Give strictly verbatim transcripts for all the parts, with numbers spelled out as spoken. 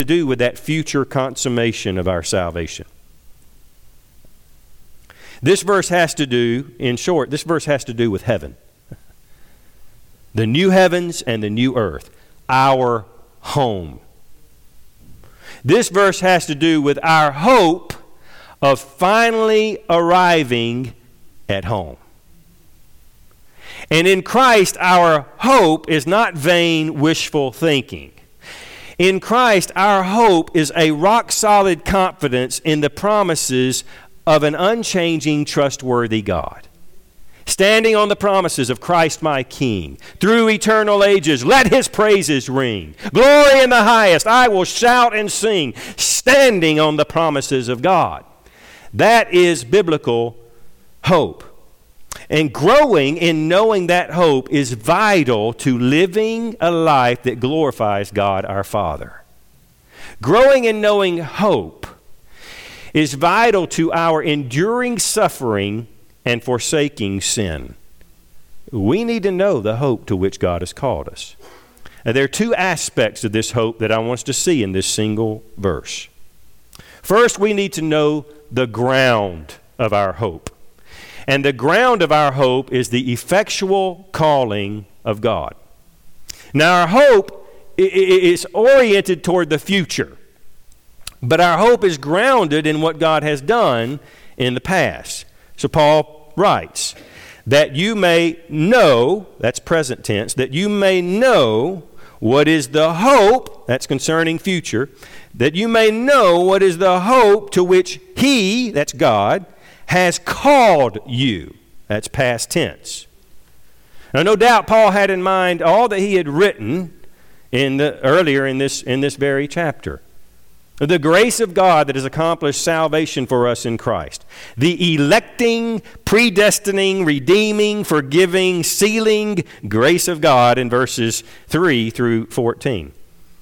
to do with that future consummation of our salvation. This verse has to do, in short, this verse has to do with heaven. The new heavens and the new earth, our home. This verse has to do with our hope of finally arriving at home. And in Christ, our hope is not vain, wishful thinking. In Christ, our hope is a rock-solid confidence in the promises of an unchanging, trustworthy God. Standing on the promises of Christ my King, through eternal ages, let his praises ring. Glory in the highest, I will shout and sing, standing on the promises of God. That is biblical hope. And growing in knowing that hope is vital to living a life that glorifies God our Father. Growing in knowing hope is vital to our enduring suffering and forsaking sin. We need to know the hope to which God has called us. Now, there are two aspects of this hope that I want us to see in this single verse. First, we need to know the ground of our hope. And the ground of our hope is the effectual calling of God. Now, our hope is oriented toward the future, but our hope is grounded in what God has done in the past. So Paul writes, that you may know, that's present tense, that you may know what is the hope, that's concerning future, that you may know what is the hope to which he, that's God, has called you. That's past tense. Now, no doubt Paul had in mind all that he had written in the, earlier in this, in this very chapter. The grace of God that has accomplished salvation for us in Christ. The electing, predestining, redeeming, forgiving, sealing grace of God in verses three through fourteen.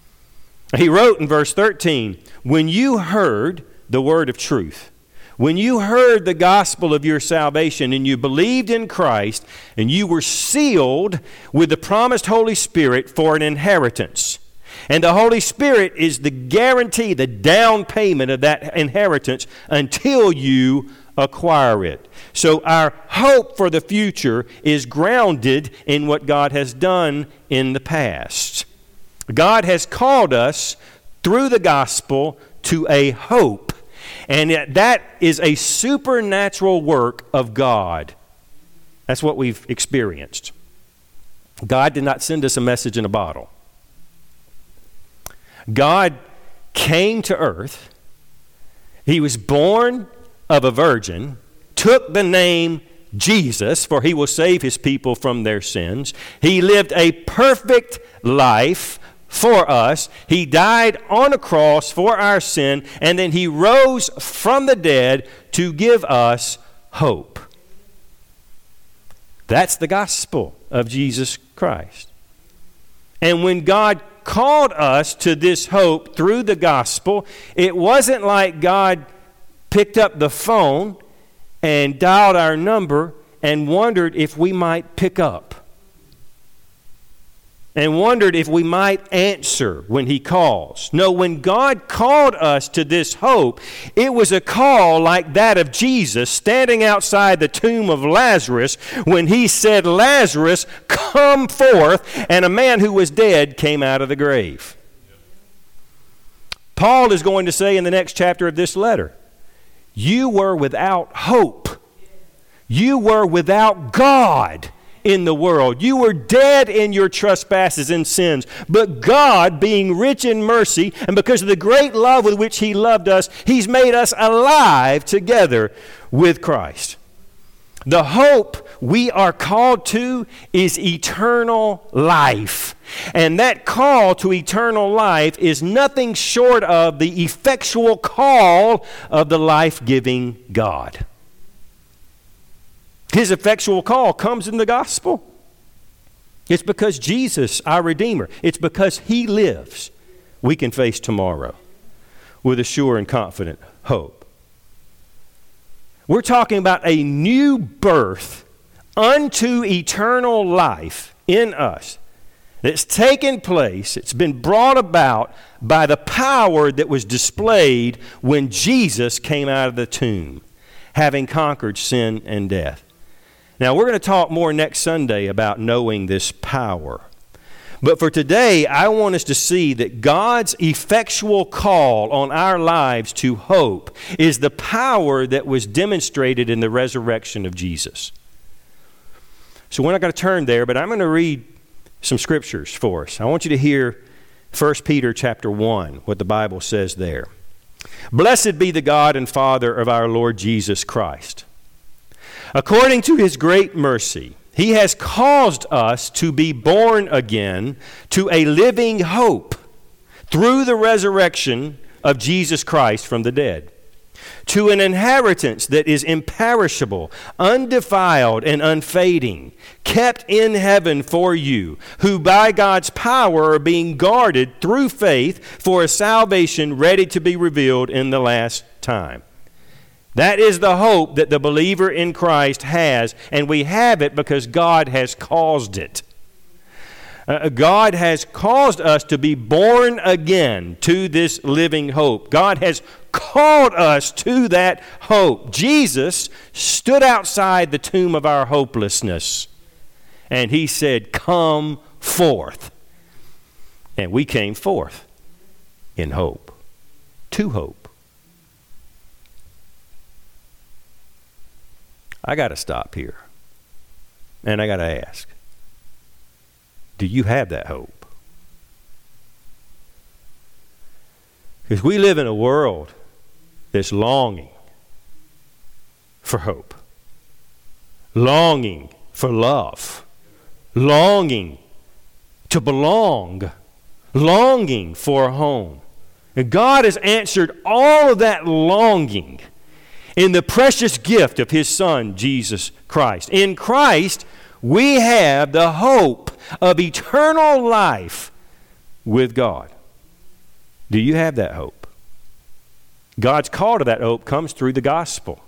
He wrote in verse thirteen, when you heard the word of truth, when you heard the gospel of your salvation and you believed in Christ and you were sealed with the promised Holy Spirit for an inheritance. And the Holy Spirit is the guarantee, the down payment of that inheritance until you acquire it. So our hope for the future is grounded in what God has done in the past. God has called us through the gospel to a hope. And that is a supernatural work of God. That's what we've experienced. God did not send us a message in a bottle. God came to earth. He was born of a virgin, took the name Jesus, for he will save his people from their sins. He lived a perfect life for us. He died on a cross for our sin, and then he rose from the dead to give us hope. That's the gospel of Jesus Christ. And when God called us to this hope through the gospel, it wasn't like God picked up the phone and dialed our number and wondered if we might pick up. And wondered if we might answer when he calls. No, when God called us to this hope, it was a call like that of Jesus standing outside the tomb of Lazarus when he said, Lazarus, come forth, and a man who was dead came out of the grave. Paul is going to say in the next chapter of this letter, you were without hope. You were without God in the world. You were dead in your trespasses and sins, but God, being rich in mercy, and because of the great love with which he loved us, he's made us alive together with Christ. The hope we are called to is eternal life. And that call to eternal life is nothing short of the effectual call of the life-giving God. His effectual call comes in the gospel. It's because Jesus, our Redeemer, it's because he lives, we can face tomorrow with a sure and confident hope. We're talking about a new birth unto eternal life in us that's taken place, it's been brought about by the power that was displayed when Jesus came out of the tomb, having conquered sin and death. Now, we're going to talk more next Sunday about knowing this power. But for today, I want us to see that God's effectual call on our lives to hope is the power that was demonstrated in the resurrection of Jesus. So we're not going to turn there, but I'm going to read some scriptures for us. I want you to hear First Peter chapter one, what the Bible says there. Blessed be the God and Father of our Lord Jesus Christ. According to his great mercy, he has caused us to be born again to a living hope through the resurrection of Jesus Christ from the dead, to an inheritance that is imperishable, undefiled, and unfading, kept in heaven for you, who by God's power are being guarded through faith for a salvation ready to be revealed in the last time. That is the hope that the believer in Christ has, and we have it because God has caused it. Uh, God has caused us to be born again to this living hope. God has called us to that hope. Jesus stood outside the tomb of our hopelessness, and he said, "Come forth." And we came forth in hope, to hope. I got to stop here, and I got to ask, do you have that hope? Because we live in a world that's longing for hope, longing for love, longing to belong, longing for a home. And God has answered all of that longing in the precious gift of his Son, Jesus Christ. In Christ, we have the hope of eternal life with God. Do you have that hope? God's call to that hope comes through the gospel.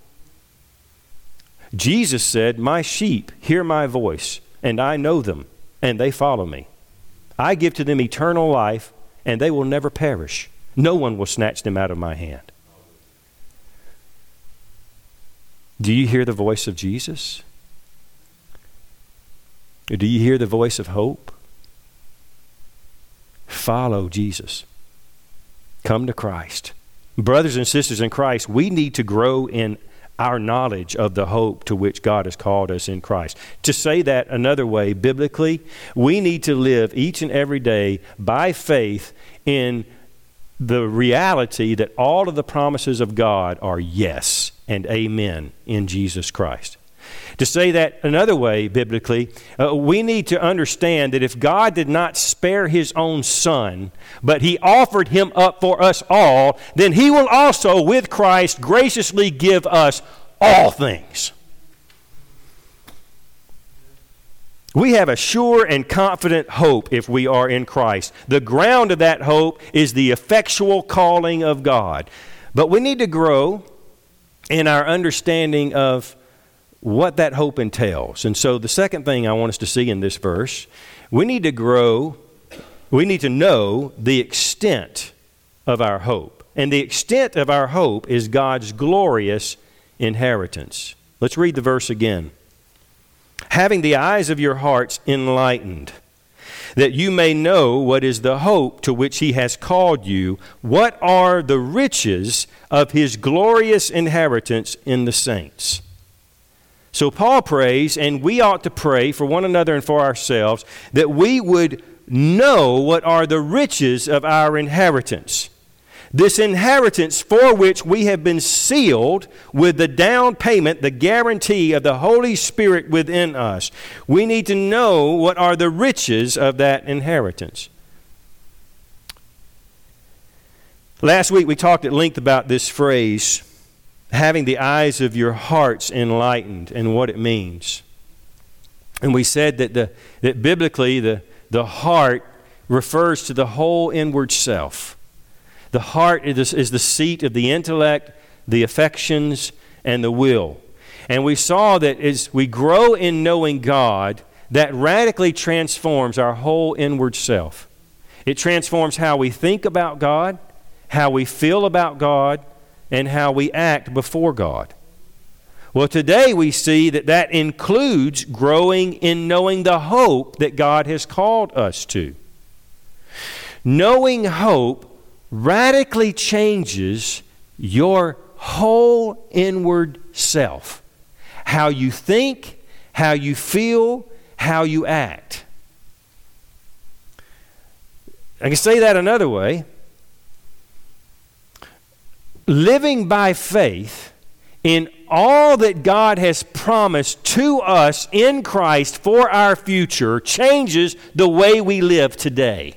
Jesus said, "My sheep hear my voice, and I know them, and they follow me. I give to them eternal life, and they will never perish. No one will snatch them out of my hand." Do you hear the voice of Jesus? Do you hear the voice of hope? Follow Jesus. Come to Christ. Brothers and sisters in Christ, we need to grow in our knowledge of the hope to which God has called us in Christ. To say that another way, biblically, we need to live each and every day by faith in the reality that all of the promises of God are yes and amen in Jesus Christ. To say that another way, biblically, uh, we need to understand that if God did not spare his own Son, but he offered him up for us all, then he will also, with Christ, graciously give us all things. We have a sure and confident hope if we are in Christ. The ground of that hope is the effectual calling of God. But we need to grow in our understanding of what that hope entails. And so the second thing I want us to see in this verse, we need to grow, we need to know the extent of our hope. And the extent of our hope is God's glorious inheritance. Let's read the verse again. Having the eyes of your hearts enlightened, that you may know what is the hope to which he has called you, what are the riches of his glorious inheritance in the saints. So Paul prays, and we ought to pray for one another and for ourselves, that we would know what are the riches of our inheritance. This inheritance for which we have been sealed with the down payment, the guarantee of the Holy Spirit within us. We need to know what are the riches of that inheritance. Last week we talked at length about this phrase, having the eyes of your hearts enlightened, and what it means. And we said that the that biblically the, the heart refers to the whole inward self. The heart is, is the seat of the intellect, the affections, and the will. And we saw that as we grow in knowing God, that radically transforms our whole inward self. It transforms how we think about God, how we feel about God, and how we act before God. Well, today we see that that includes growing in knowing the hope that God has called us to. Knowing hope radically changes your whole inward self. How you think, how you feel, how you act. I can say that another way. Living by faith in all that God has promised to us in Christ for our future changes the way we live today.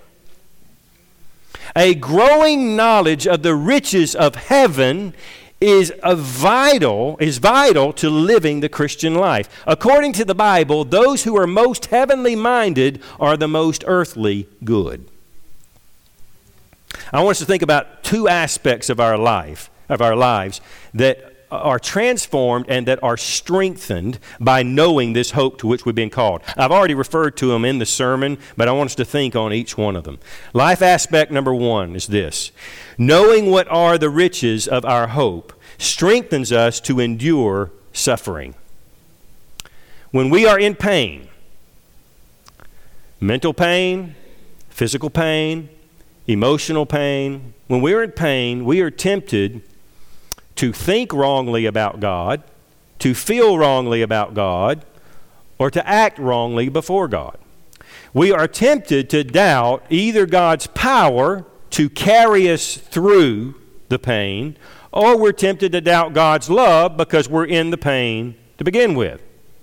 A growing knowledge of the riches of heaven is a vital, is vital to living the Christian life. According to the Bible, those who are most heavenly minded are the most earthly good. I want us to think about two aspects of our life, of our lives that are transformed and that are strengthened by knowing this hope to which we've been called. I've already referred to them in the sermon, but I want us to think on each one of them. Life aspect number one is this: knowing what are the riches of our hope strengthens us to endure suffering. When we are in pain, mental pain, physical pain, emotional pain, when we're in pain, we are tempted to think wrongly about God, to feel wrongly about God, or to act wrongly before God. We are tempted to doubt either God's power to carry us through the pain, or we're tempted to doubt God's love because we're in the pain to begin with.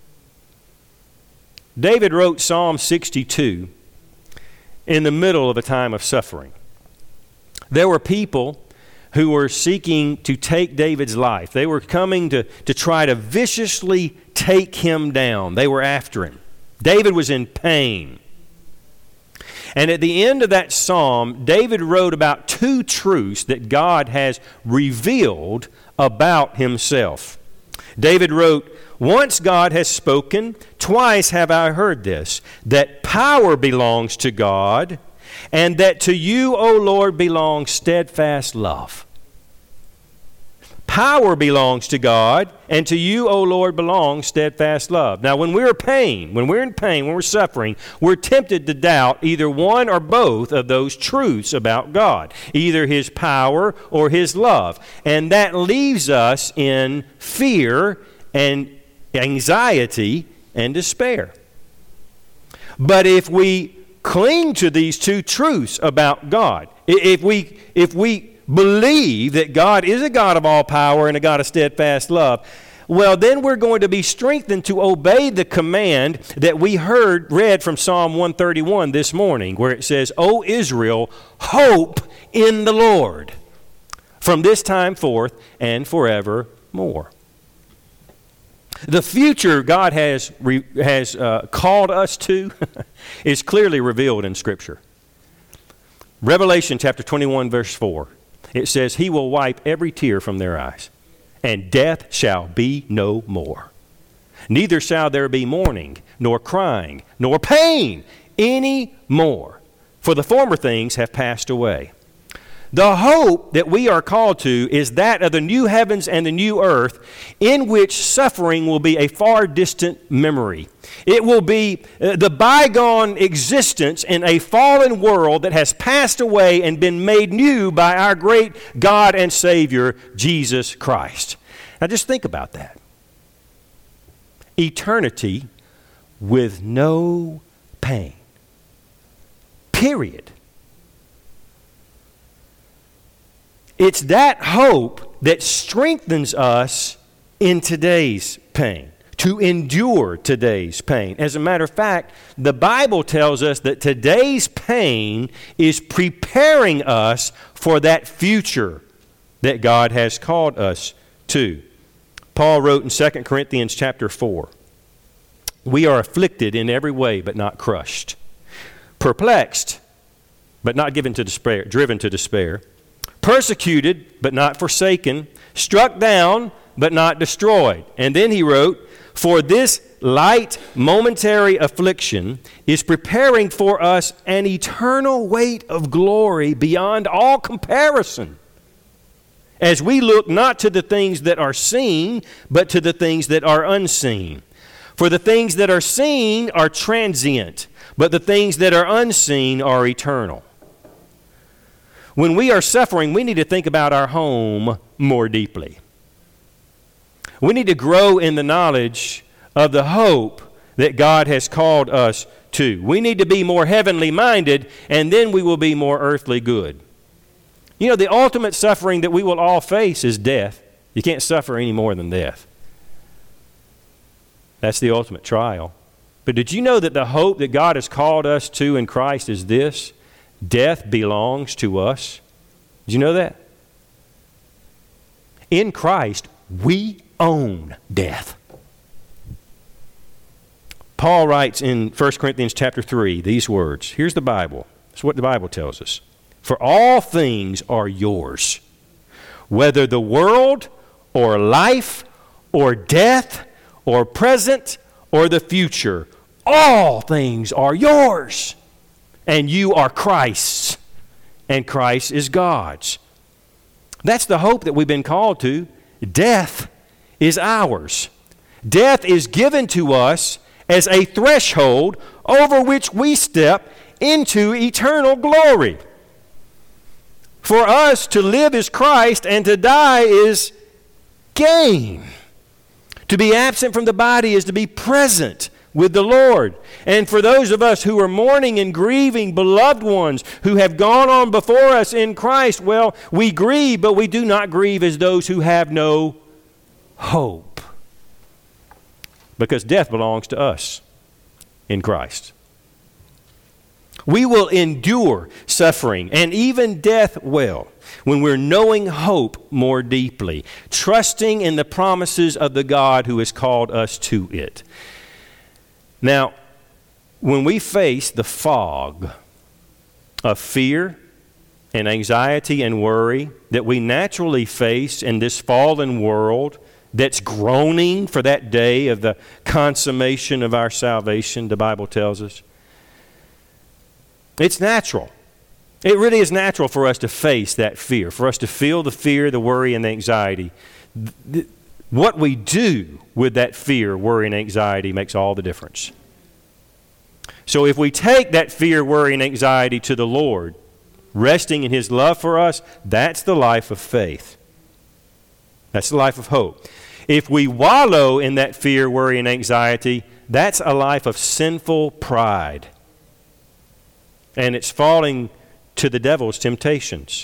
David wrote Psalm sixty-two in the middle of a time of suffering. There were people who were seeking to take David's life. They were coming to, to try to viciously take him down. They were after him. David was in pain. And at the end of that psalm, David wrote about two truths that God has revealed about himself. David wrote, "Once God has spoken, twice have I heard this, that power belongs to God, and that to you, O Lord, belongs steadfast love." Power belongs to God, and to you, O Lord, belongs steadfast love. Now, when we're in pain, when we're in pain, when we're suffering, we're tempted to doubt either one or both of those truths about God, either His power or His love. And that leaves us in fear and anxiety and despair. But if we cling to these two truths about God, if we if we believe that God is a God of all power and a God of steadfast love, well, then we're going to be strengthened to obey the command that we heard read from Psalm one thirty-one this morning, where it says, "O Israel, hope in the Lord from this time forth and forevermore." The future God has re, has uh, called us to is clearly revealed in Scripture. Revelation chapter twenty-one, verse four. It says, "He will wipe every tear from their eyes, and death shall be no more. Neither shall there be mourning, nor crying, nor pain any more, for the former things have passed away." The hope that we are called to is that of the new heavens and the new earth, in which suffering will be a far distant memory. It will be uh, the bygone existence in a fallen world that has passed away and been made new by our great God and Savior, Jesus Christ. Now just think about that. Eternity with no pain. Period. It's that hope that strengthens us in today's pain, to endure today's pain. As a matter of fact, the Bible tells us that today's pain is preparing us for that future that God has called us to. Paul wrote in Second Corinthians chapter four, "We are afflicted in every way but not crushed, perplexed but not given to despair, driven to despair, persecuted but not forsaken, struck down but not destroyed." And then he wrote, "For this light, momentary affliction is preparing for us an eternal weight of glory beyond all comparison, as we look not to the things that are seen, but to the things that are unseen. For the things that are seen are transient, but the things that are unseen are eternal. When we are suffering, we need to think about our home more deeply. We need to grow in the knowledge of the hope that God has called us to. We need to be more heavenly minded, and then we will be more earthly good. You know, the ultimate suffering that we will all face is death. You can't suffer any more than death. That's the ultimate trial. But did you know that the hope that God has called us to in Christ is this? Death belongs to us. Did you know that? In Christ, we own death. Paul writes in First Corinthians chapter three these words. Here's the Bible. That's what the Bible tells us. For all things are yours, whether the world or life or death or present or the future, all things are yours. And you are Christ's, and Christ is God's. That's the hope that we've been called to. Death is ours. Death is given to us as a threshold over which we step into eternal glory. For us to live is Christ, and to die is gain. To be absent from the body is to be present with the Lord. And for those of us who are mourning and grieving beloved ones who have gone on before us in Christ, well, we grieve, but we do not grieve as those who have no hope. Because death belongs to us in Christ. We will endure suffering and even death well when we're knowing hope more deeply, trusting in the promises of the God who has called us to it. Now, when we face the fog of fear and anxiety and worry that we naturally face in this fallen world that's groaning for that day of the consummation of our salvation, the Bible tells us, it's natural. It really is natural for us to face that fear, for us to feel the fear, the worry, and the anxiety. What we do with that fear, worry, and anxiety makes all the difference. So if we take that fear, worry, and anxiety to the Lord, resting in His love for us, that's the life of faith. That's the life of hope. If we wallow in that fear, worry, and anxiety, that's a life of sinful pride. And it's falling to the devil's temptations.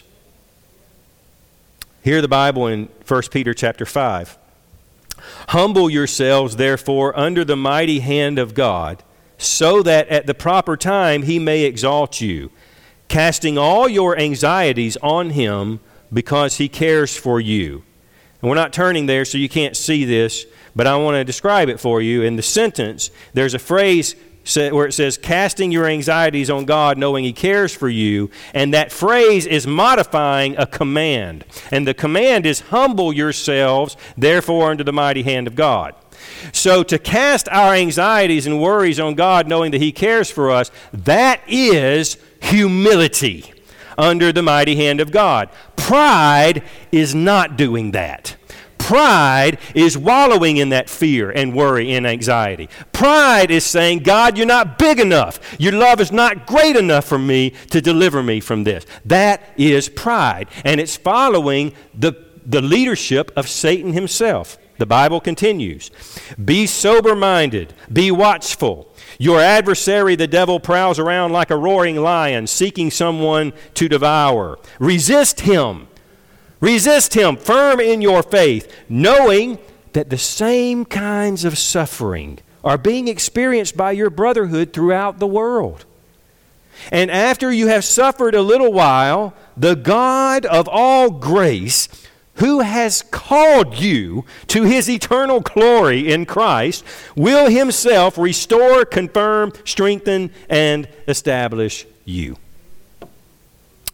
Hear the Bible in First Peter chapter five. Humble yourselves, therefore, under the mighty hand of God, so that at the proper time He may exalt you, casting all your anxieties on Him because He cares for you. And we're not turning there so you can't see this, but I want to describe it for you. In the sentence, there's a phrase where it says, casting your anxieties on God, knowing He cares for you. And that phrase is modifying a command. And the command is, humble yourselves, therefore, under the mighty hand of God. So to cast our anxieties and worries on God, knowing that He cares for us, that is humility under the mighty hand of God. Pride is not doing that. Pride is wallowing in that fear and worry and anxiety. Pride is saying, God, you're not big enough. Your love is not great enough for me to deliver me from this. That is pride. And it's following the, the leadership of Satan himself. The Bible continues. Be sober-minded. Be watchful. Your adversary, the devil, prowls around like a roaring lion, seeking someone to devour. Resist him. Resist him, firm in your faith, knowing that the same kinds of suffering are being experienced by your brotherhood throughout the world. And after you have suffered a little while, the God of all grace, who has called you to His eternal glory in Christ, will Himself restore, confirm, strengthen, and establish you.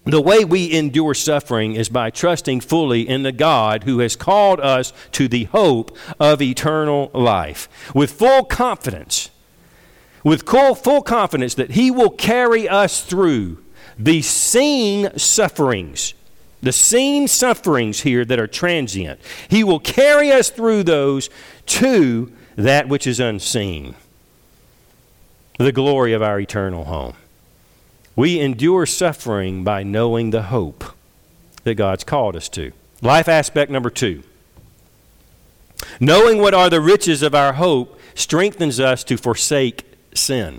The way we endure suffering is by trusting fully in the God who has called us to the hope of eternal life, with full confidence, with full, full confidence that He will carry us through the seen sufferings, the seen sufferings here that are transient. He will carry us through those to that which is unseen, the glory of our eternal home. We endure suffering by knowing the hope that God's called us to. Life aspect number two. Knowing what are the riches of our hope strengthens us to forsake sin.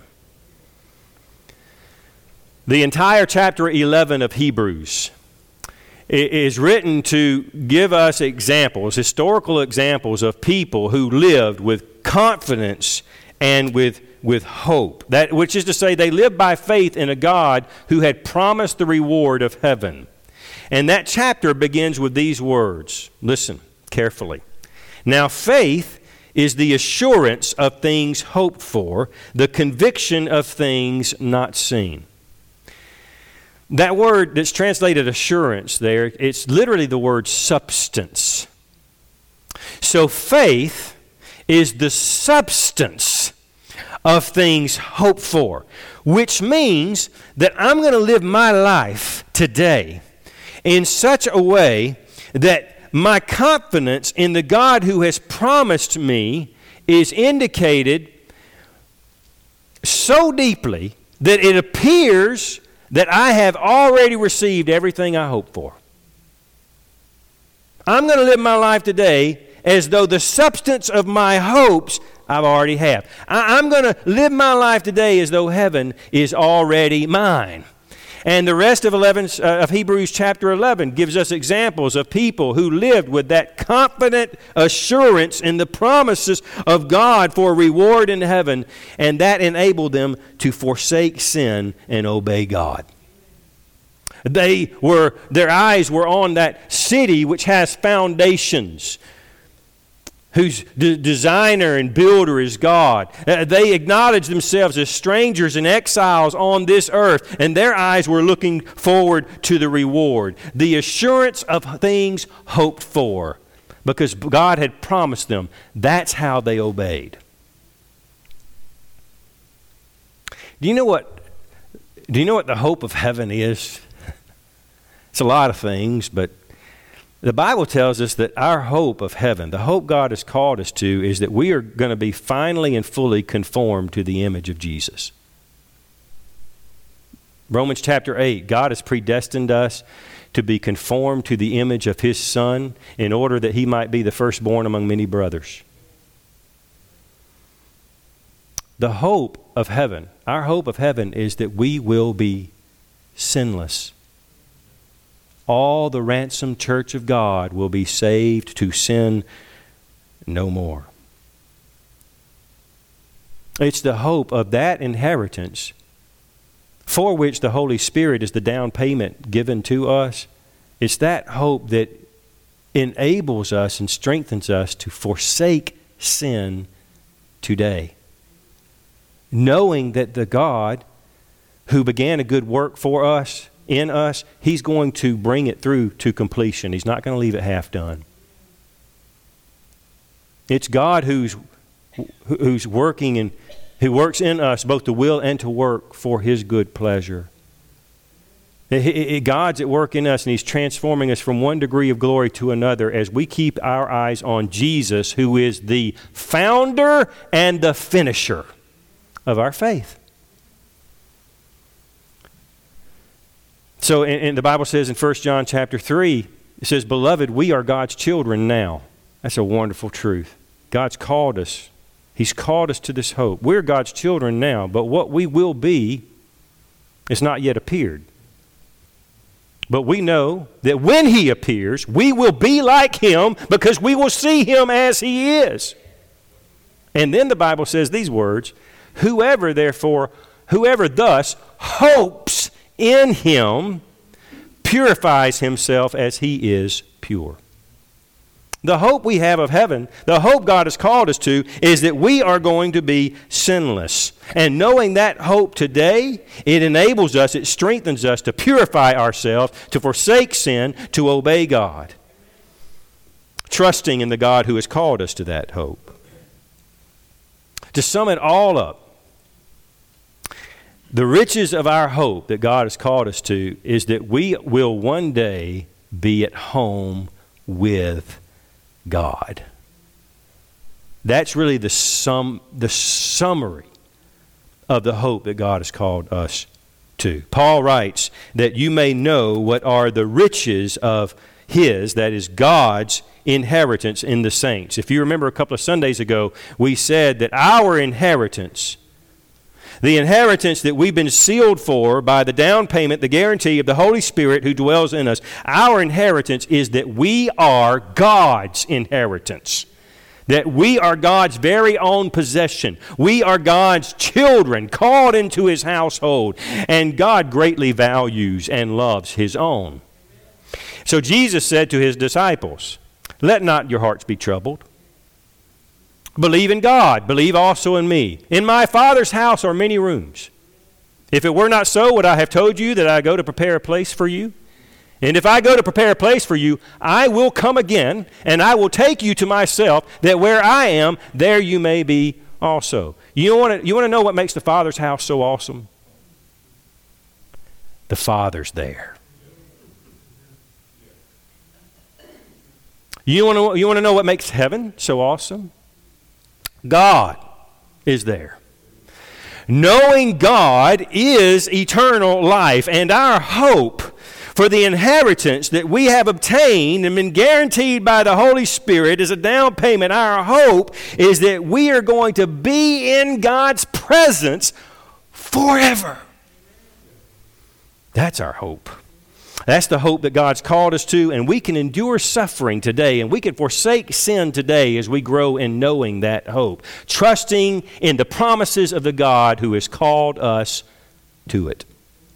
The entire chapter eleven of Hebrews is written to give us examples, historical examples of people who lived with confidence and with with hope, that which is to say they lived by faith in a God who had promised the reward of heaven. And that chapter begins with these words. Listen carefully. Now faith is the assurance of things hoped for, the conviction of things not seen. That word that's translated assurance there, it's literally the word substance. So faith is the substance of things hoped for, which means that I'm going to live my life today in such a way that my confidence in the God who has promised me is indicated so deeply that it appears that I have already received everything I hope for. I'm going to live my life today as though the substance of my hopes I've already have. I, I'm going to live my life today as though heaven is already mine. And the rest of eleven uh, of Hebrews chapter eleven gives us examples of people who lived with that confident assurance in the promises of God for reward in heaven, and that enabled them to forsake sin and obey God. They were, their eyes were on that city which has foundations, whose d- designer and builder is God. Uh, they acknowledged themselves as strangers and exiles on this earth, and their eyes were looking forward to the reward, the assurance of things hoped for, because God had promised them. That's how they obeyed. Do you know what? Do you know what the hope of heaven is? It's a lot of things, but the Bible tells us that our hope of heaven, the hope God has called us to, is that we are going to be finally and fully conformed to the image of Jesus. Romans chapter eight, God has predestined us to be conformed to the image of His Son in order that He might be the firstborn among many brothers. The hope of heaven, our hope of heaven is that we will be sinless. All the ransomed church of God will be saved to sin no more. It's the hope of that inheritance for which the Holy Spirit is the down payment given to us. It's that hope that enables us and strengthens us to forsake sin today, knowing that the God who began a good work for us, in us, He's going to bring it through to completion. He's not going to leave it half done. It's God who's who's working and who works in us both to will and to work for His good pleasure. It, it, it, God's at work in us, and He's transforming us from one degree of glory to another as we keep our eyes on Jesus, who is the founder and the finisher of our faith. So, and, and the Bible says in First John chapter three, it says, "Beloved, we are God's children now." That's a wonderful truth. God's called us. He's called us to this hope. We're God's children now, but what we will be is not yet appeared. But we know that when He appears, we will be like Him because we will see Him as He is. And then the Bible says these words, "Whoever therefore, whoever thus hopes in Him purifies himself as He is pure." The hope we have of heaven, the hope God has called us to, is that we are going to be sinless. And knowing that hope today, it enables us, it strengthens us to purify ourselves, to forsake sin, to obey God. Trusting in the God who has called us to that hope. To sum it all up, the riches of our hope that God has called us to is that we will one day be at home with God. That's really the sum, the summary of the hope that God has called us to. Paul writes that you may know what are the riches of His, that is God's inheritance in the saints. If you remember a couple of Sundays ago, we said that our inheritance, the inheritance that we've been sealed for by the down payment, the guarantee of the Holy Spirit who dwells in us, our inheritance is that we are God's inheritance. That we are God's very own possession. We are God's children, called into His household. And God greatly values and loves His own. So Jesus said to His disciples, "Let not your hearts be troubled. Believe in God. Believe also in me. In my Father's house are many rooms. If it were not so, would I have told you that I go to prepare a place for you? And if I go to prepare a place for you, I will come again, and I will take you to myself, that where I am, there you may be also." You want to, you want to know what makes the Father's house so awesome? The Father's there. You want to, you want to know what makes heaven so awesome? God is there. Knowing God is eternal life, and our hope for the inheritance that we have obtained and been guaranteed by the Holy Spirit as a down payment, our hope is that we are going to be in God's presence forever. That's our hope. That's the hope that God's called us to, and we can endure suffering today, and we can forsake sin today as we grow in knowing that hope, trusting in the promises of the God who has called us to it.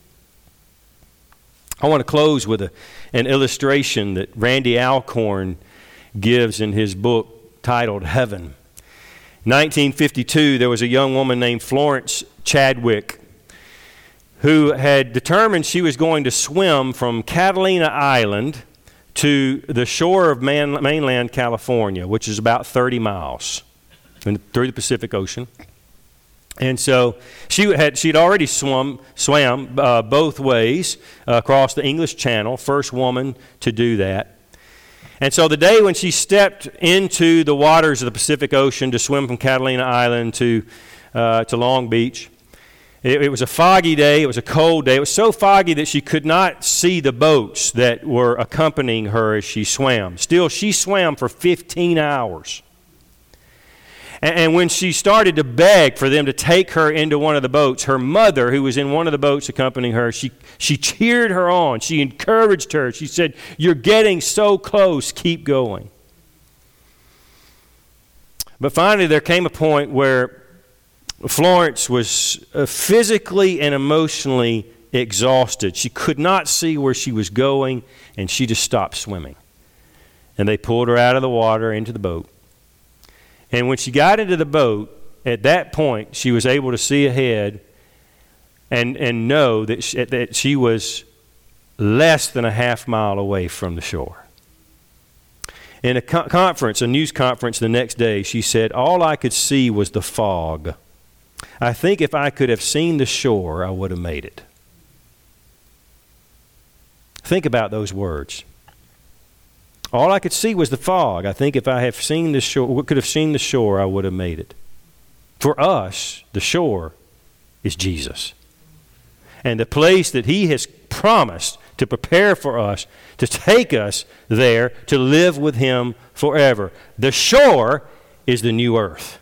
I want to close with a, an illustration that Randy Alcorn gives in his book titled Heaven. In nineteen fifty-two, there was a young woman named Florence Chadwick who had determined she was going to swim from Catalina Island to the shore of man, mainland California, which is about thirty miles through the Pacific Ocean. And so she had she'd already swum swam uh, both ways uh, across the English Channel, first woman to do that. And so the day when she stepped into the waters of the Pacific Ocean to swim from Catalina Island to uh, to Long Beach, it, it was a foggy day. It was a cold day. It was so foggy that she could not see the boats that were accompanying her as she swam. Still, she swam for fifteen hours. And when she started to beg for them to take her into one of the boats, her mother, who was in one of the boats accompanying her, she, she cheered her on. She encouraged her. She said, "You're getting so close. Keep going." But finally, there came a point where Florence was physically and emotionally exhausted. She could not see where she was going, and she just stopped swimming. And they pulled her out of the water into the boat. And when she got into the boat, at that point, she was able to see ahead and, and know that she, that she was less than a half mile away from the shore. In a co- conference, a news conference the next day, she said, "All I could see was the fog. I think if I could have seen the shore, I would have made it." Think about those words. All I could see was the fog. I think if I have seen the shore, could have seen the shore, I would have made it. For us, the shore is Jesus. And the place that He has promised to prepare for us, to take us there, to live with Him forever. The shore is the new earth.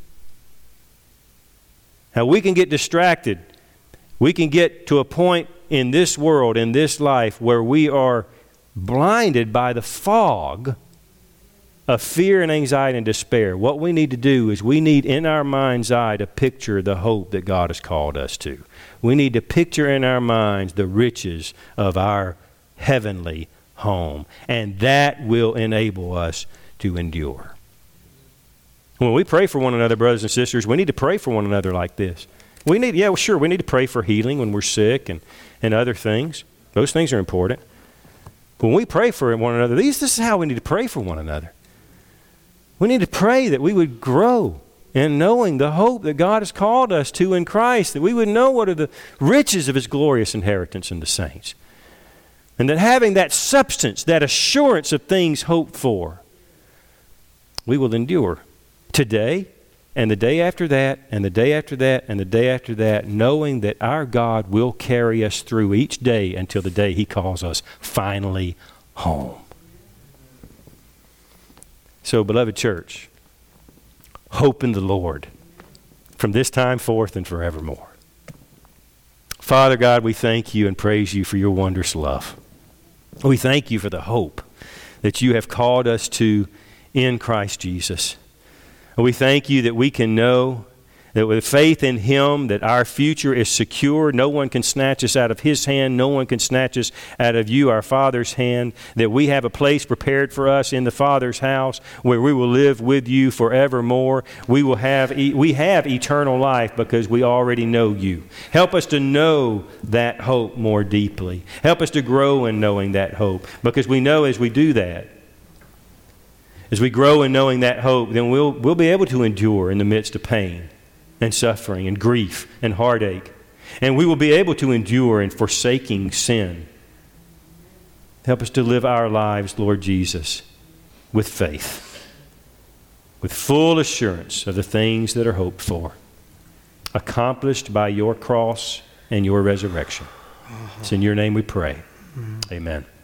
Now, we can get distracted. We can get to a point in this world, in this life, where we are blinded by the fog of fear and anxiety and despair. What we need to do is we need in our mind's eye to picture the hope that God has called us to. We need to picture in our minds the riches of our heavenly home. And that will enable us to endure. When we pray for one another, brothers and sisters, we need to pray for one another like this. We need, yeah, well, sure, we need to pray for healing when we're sick and, and other things. Those things are important. But when we pray for one another, these, this is how we need to pray for one another. We need to pray that we would grow in knowing the hope that God has called us to in Christ, that we would know what are the riches of His glorious inheritance in the saints. And that having that substance, that assurance of things hoped for, we will endure today and the day after that and the day after that and the day after that, knowing that our God will carry us through each day until the day He calls us finally home. So, beloved church, hope in the Lord from this time forth and forevermore. Father God, we thank You and praise You for Your wondrous love. We thank You for the hope that You have called us to in Christ Jesus. We thank You that we can know that with faith in Him that our future is secure. No one can snatch us out of His hand. No one can snatch us out of You, our Father's hand. That we have a place prepared for us in the Father's house where we will live with You forevermore. We will have e- we have eternal life because we already know You. Help us to know that hope more deeply. Help us to grow in knowing that hope, because we know as we do that, as we grow in knowing that hope, then we'll, we'll be able to endure in the midst of pain and suffering and grief and heartache. And we will be able to endure in forsaking sin. Help us to live our lives, Lord Jesus, with faith, with full assurance of the things that are hoped for, accomplished by Your cross and Your resurrection. It's in Your name we pray. Amen.